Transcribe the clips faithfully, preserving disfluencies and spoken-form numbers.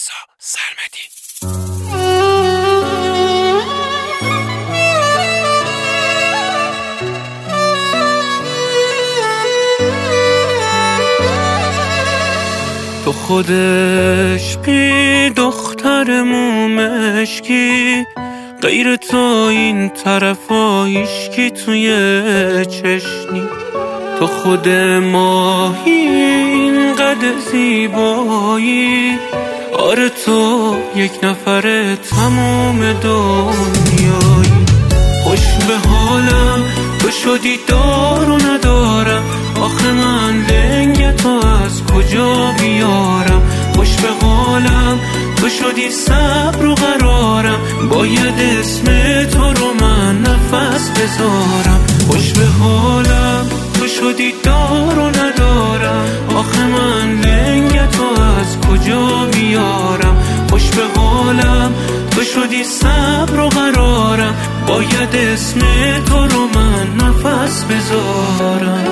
رضا سرمدی. تو خودش بی دختر مومشکی، غیر تو این طرف هیشکی توی چشنی. تو خود ماهی اینقدر زیبایی، آره تو یک نفر تموم دنیایی. خوش به حالم تو شدی دار و ندارم، آخه من لنگ تو از کجا بیارم. خوش به حالم تو شدی صبر و قرارم، باید اسم تو رو من نفس بذارم. خوش به حالم تو شدی دار و ندارم، آخه من لنگ تو از کجا بیارم. خوش به حالم تو شدی صبر و قرارم، باید اسم تو رو من نفس بذارم.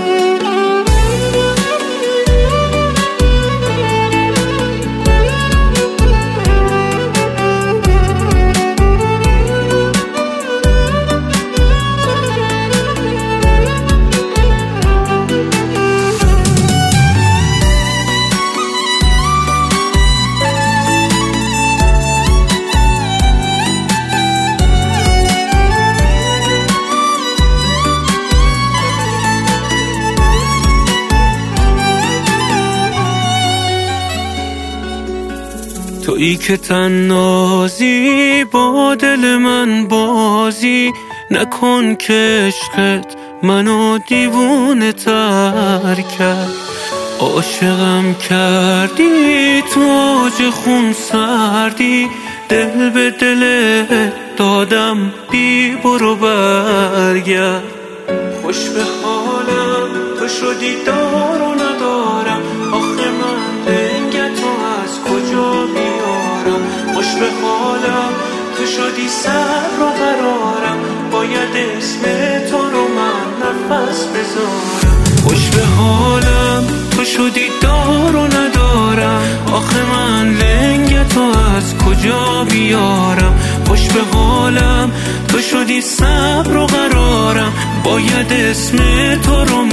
تویی که تنازی با دل من بازی، نکن که عشقت منو دیوونه تر کرد. عاشقم کردی تو آج خون سردی، دل به دل دادم بی برو برگرد. خوش به حالم تو شدی دار و ندارم، آخه من لنگ تو از کجا بیارم. خوش به حالم تو شدی صبر و قرارم، باید اسم تو رو من نفس بذارم. خوش به حالم تو شدی دار و ندارم، آخه من لنگ تو از کجا بیارم. خوش به حالم تو شدی صبر و قرارم، باید اسم تو رو